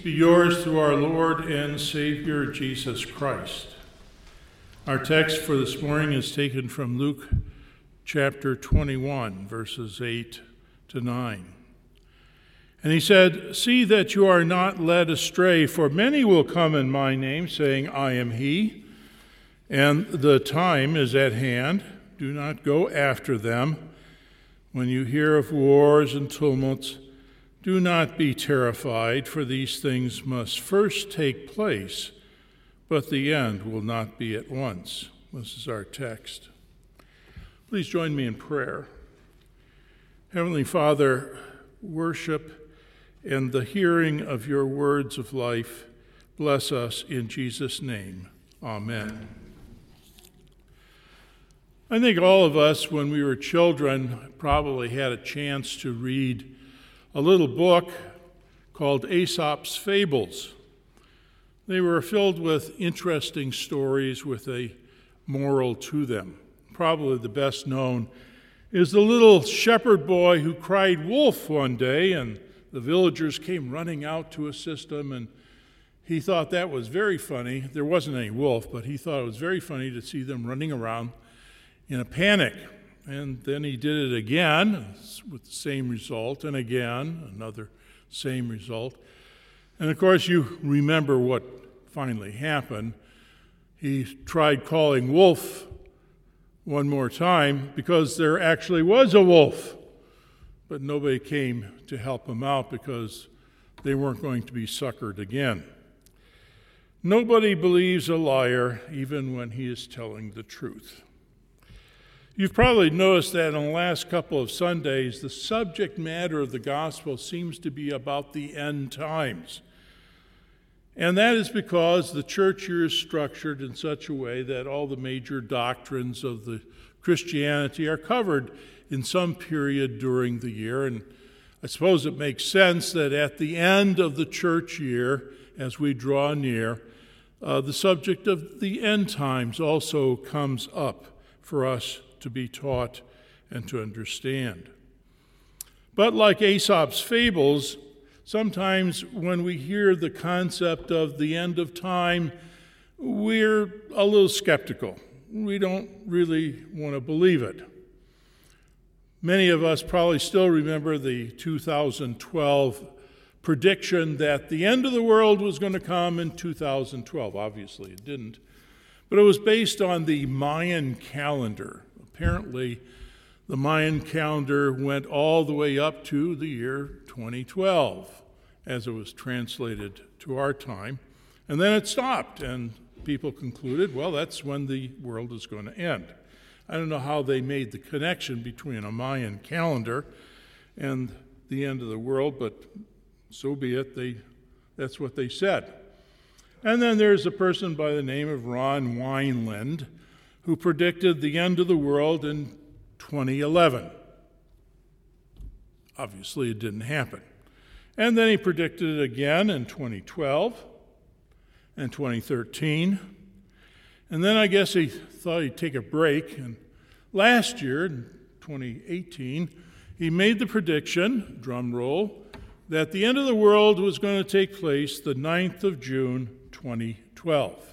be yours through our Lord and Savior Jesus Christ. Our text for this morning is taken from Luke chapter 21, verses 8 to 9. And he said, "See that you are not led astray, for many will come in my name, saying, 'I am he,' and the time is at hand. Do not go after them. When you hear of wars and tumults, do not be terrified, for these things must first take place, but the end will not be at once." This is our text. Please join me in prayer. Heavenly Father, worship and the hearing of your words of life, bless us in Jesus' name. Amen. I think all of us, when we were children, probably had a chance to read a little book called Aesop's Fables. They were filled with interesting stories with a moral to them. Probably the best known is the little shepherd boy who cried wolf one day, and the villagers came running out to assist him, and he thought that was very funny. There wasn't any wolf, but he thought it was very funny to see them running around in a panic. And then he did it again with the same result, and again, another same result. And of course, you remember what finally happened. He tried calling wolf one more time because there actually was a wolf, but nobody came to help him out because they weren't going to be succored again. Nobody believes a liar even when he is telling the truth. You've probably noticed that in the last couple of Sundays, the subject matter of the gospel seems to be about the end times. And that is because the church year is structured in such a way that all the major doctrines of the Christianity are covered in some period during the year. And I suppose it makes sense that at the end of the church year, as we draw near, the subject of the end times also comes up for us to be taught and to understand. But like Aesop's fables, sometimes when we hear the concept of the end of time, we're a little skeptical. We don't really want to believe it. Many of us probably still remember the 2012 prediction that the end of the world was going to come in 2012. Obviously, it didn't. But it was based on the Mayan calendar. Apparently, the Mayan calendar went all the way up to the year 2012, as it was translated to our time. And then it stopped, and people concluded, well, that's when the world is going to end. I don't know how they made the connection between a Mayan calendar and the end of the world, but so be it. That's what they said. And then there's a person by the name of Ron Wineland who predicted the end of the world in 2011. Obviously, it didn't happen. And then he predicted it again in 2012 and 2013. And then I guess he thought he'd take a break. And last year, in 2018, he made the prediction, drum roll, that the end of the world was going to take place the 9th of June, 2012.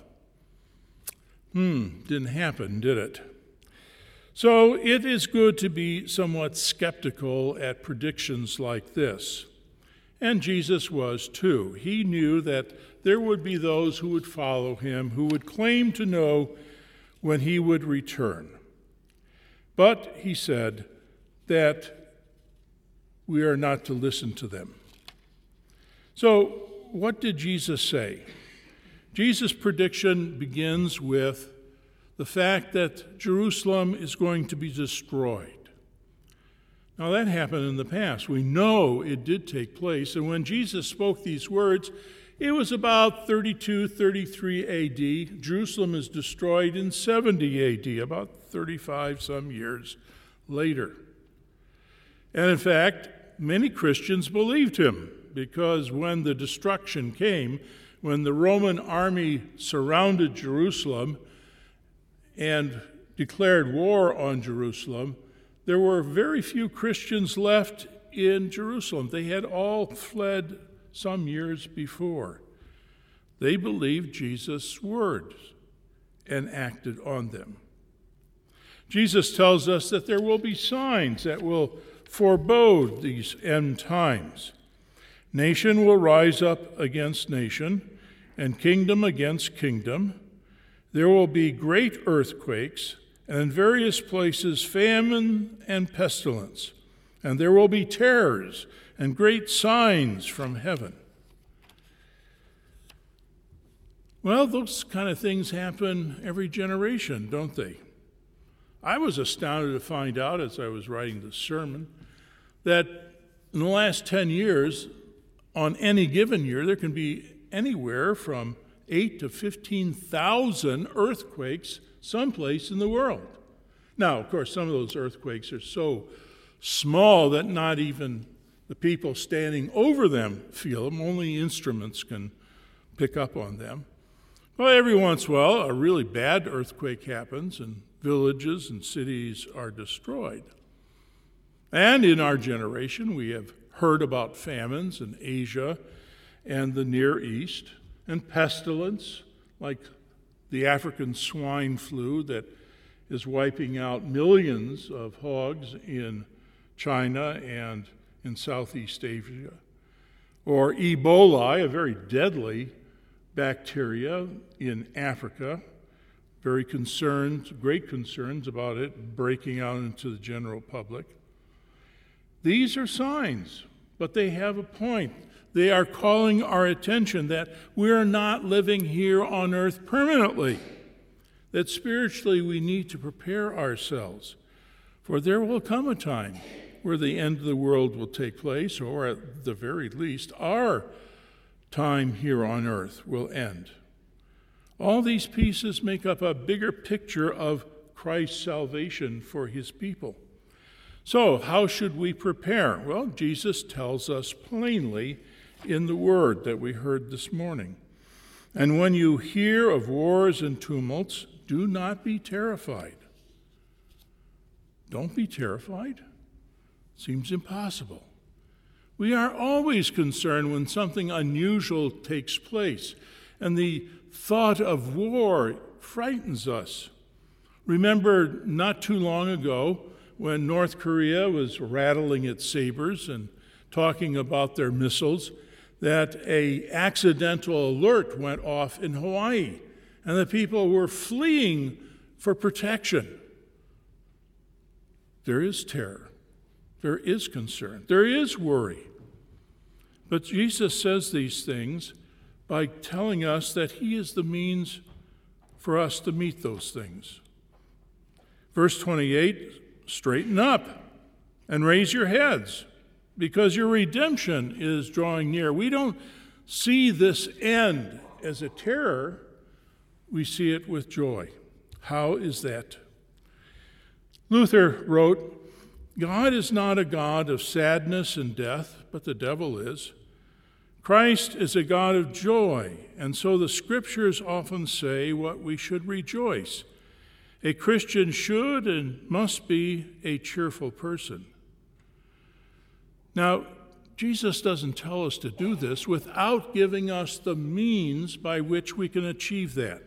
Didn't happen, did it? So it is good to be somewhat skeptical at predictions like this. And Jesus was too. He knew that there would be those who would follow him, who would claim to know when he would return. But he said that we are not to listen to them. So what did Jesus say? Jesus' prediction begins with the fact that Jerusalem is going to be destroyed. Now, that happened in the past. We know it did take place. And when Jesus spoke these words, it was about 32, 33 A.D. Jerusalem is destroyed in 70 A.D., about 35 some years later. And in fact, many Christians believed him, because when the destruction came, when the Roman army surrounded Jerusalem and declared war on Jerusalem, there were very few Christians left in Jerusalem. They had all fled some years before. They believed Jesus' words and acted on them. Jesus tells us that there will be signs that will forebode these end times. Nation will rise up against nation, and kingdom against kingdom. There will be great earthquakes, and in various places famine and pestilence. And there will be terrors and great signs from heaven. Well, those kind of things happen every generation, don't they? I was astounded to find out as I was writing this sermon that in the last 10 years, on any given year, there can be anywhere from 8,000 to 15,000 earthquakes someplace in the world. Now, of course, some of those earthquakes are so small that not even the people standing over them feel them. Only instruments can pick up on them. Well, every once in a while, a really bad earthquake happens and villages and cities are destroyed. And in our generation, we have heard about famines in Asia and the Near East, and pestilence like the African swine flu that is wiping out millions of hogs in China and in Southeast Asia, or Ebola, a very deadly bacteria in Africa. Great concerns about it breaking out into the general public. These are signs, but they have a point. They are calling our attention that we are not living here on earth permanently, that spiritually we need to prepare ourselves, for there will come a time where the end of the world will take place, or at the very least, our time here on earth will end. All these pieces make up a bigger picture of Christ's salvation for his people. So, how should we prepare? Well, Jesus tells us plainly in the word that we heard this morning. And when you hear of wars and tumults, do not be terrified. Don't be terrified. Seems impossible. We are always concerned when something unusual takes place, and the thought of war frightens us. Remember not too long ago when North Korea was rattling its sabers and talking about their missiles, that an accidental alert went off in Hawaii, and the people were fleeing for protection. There is terror. There is concern. There is worry. But Jesus says these things by telling us that he is the means for us to meet those things. Verse 28, straighten up and raise your heads, because your redemption is drawing near. We don't see this end as a terror. We see it with joy. How is that? Luther wrote, God is not a God of sadness and death, but the devil is. Christ is a God of joy, and so the scriptures often say what we should rejoice. A Christian should and must be a cheerful person. Now, Jesus doesn't tell us to do this without giving us the means by which we can achieve that.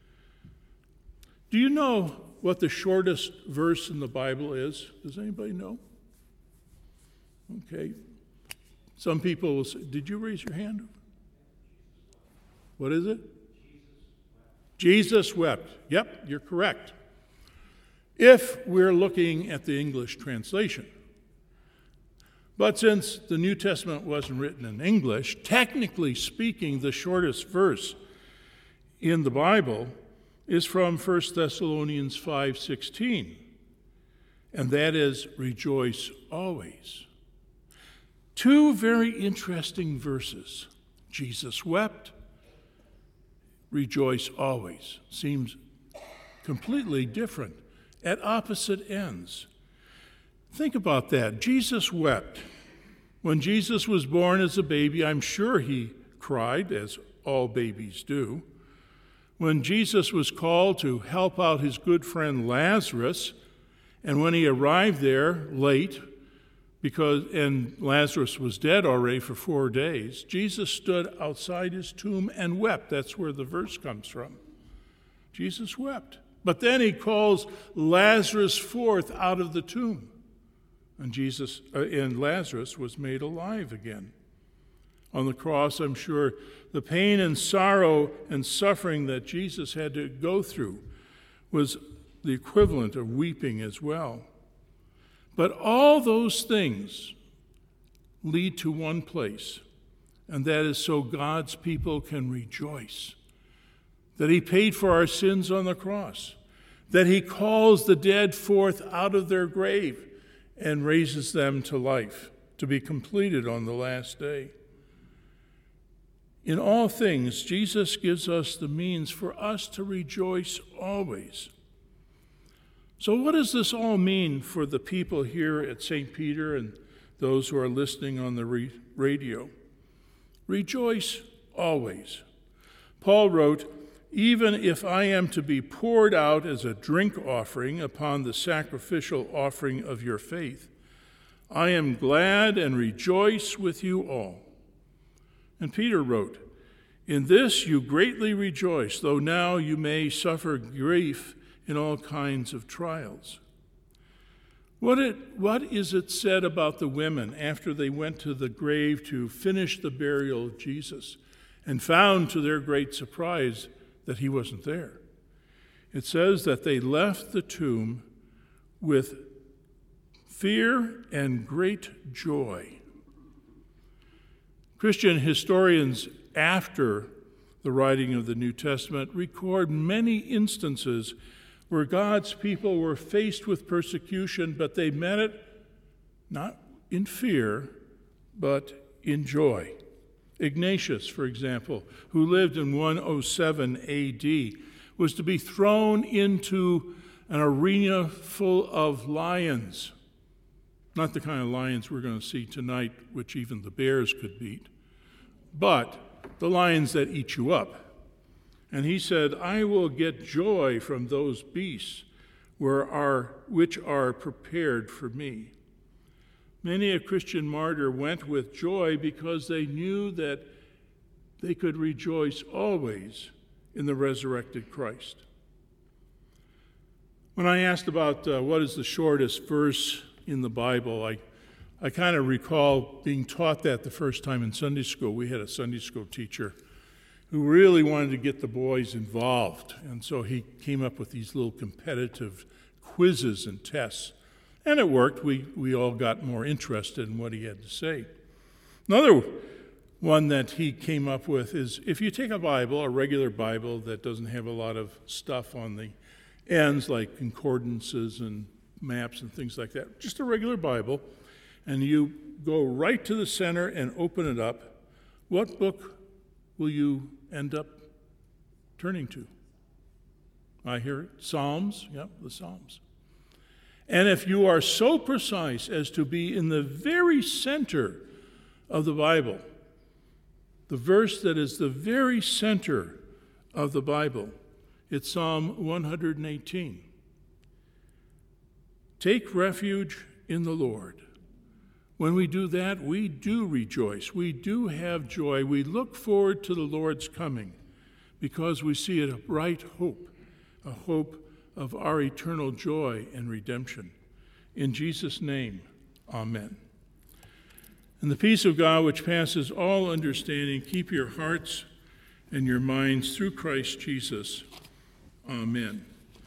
Do you know what the shortest verse in the Bible is? Does anybody know? Okay. Some people will say, did you raise your hand? What is it? Jesus wept. Yep, you're correct. If we're looking at the English translation. But since the New Testament wasn't written in English, technically speaking, the shortest verse in the Bible is from 1 Thessalonians 5:16, and that is, rejoice always. Two very interesting verses. Jesus wept, rejoice always. Seems completely different, at opposite ends. Think about that. Jesus wept. When Jesus was born as a baby, I'm sure he cried, as all babies do. When Jesus was called to help out his good friend Lazarus, and when he arrived there late, and Lazarus was dead already for 4 days, Jesus stood outside his tomb and wept. That's where the verse comes from. Jesus wept. But then he calls Lazarus forth out of the tomb. And Lazarus was made alive again. On the cross, I'm sure the pain and sorrow and suffering that Jesus had to go through was the equivalent of weeping as well. But all those things lead to one place, and that is so God's people can rejoice that he paid for our sins on the cross, that he calls the dead forth out of their grave and raises them to life, to be completed on the last day. In all things, Jesus gives us the means for us to rejoice always. So what does this all mean for the people here at St. Peter and those who are listening on the radio? Rejoice always. Paul wrote, "Even if I am to be poured out as a drink offering upon the sacrificial offering of your faith, I am glad and rejoice with you all." And Peter wrote, "In this you greatly rejoice, though now you may suffer grief in all kinds of trials." What is it said about the women after they went to the grave to finish the burial of Jesus and found to their great surprise that he wasn't there? It says that they left the tomb with fear and great joy. Christian historians after the writing of the New Testament record many instances where God's people were faced with persecution, but they met it not in fear, but in joy. Ignatius, for example, who lived in 107 AD, was to be thrown into an arena full of lions. Not the kind of lions we're going to see tonight, which even the bears could beat, but the lions that eat you up. And he said, "I will get joy from those beasts which are prepared for me." Many a Christian martyr went with joy because they knew that they could rejoice always in the resurrected Christ. When I asked about what is the shortest verse in the Bible, I kind of recall being taught that the first time in Sunday school. We had a Sunday school teacher who really wanted to get the boys involved, and so he came up with these little competitive quizzes and tests. And it worked. We all got more interested in what he had to say. Another one that he came up with is, if you take a Bible, a regular Bible that doesn't have a lot of stuff on the ends like concordances and maps and things like that, just a regular Bible, and you go right to the center and open it up, what book will you end up turning to? I hear it. Psalms. Yep, the Psalms. And if you are so precise as to be in the very center of the Bible, the verse that is the very center of the Bible, it's Psalm 118. Take refuge in the Lord. When we do that, we do rejoice. We do have joy. We look forward to the Lord's coming because we see it a bright hope, a hope of our eternal joy and redemption. In Jesus' name, amen. And the peace of God, which passes all understanding, keep your hearts and your minds through Christ Jesus. Amen.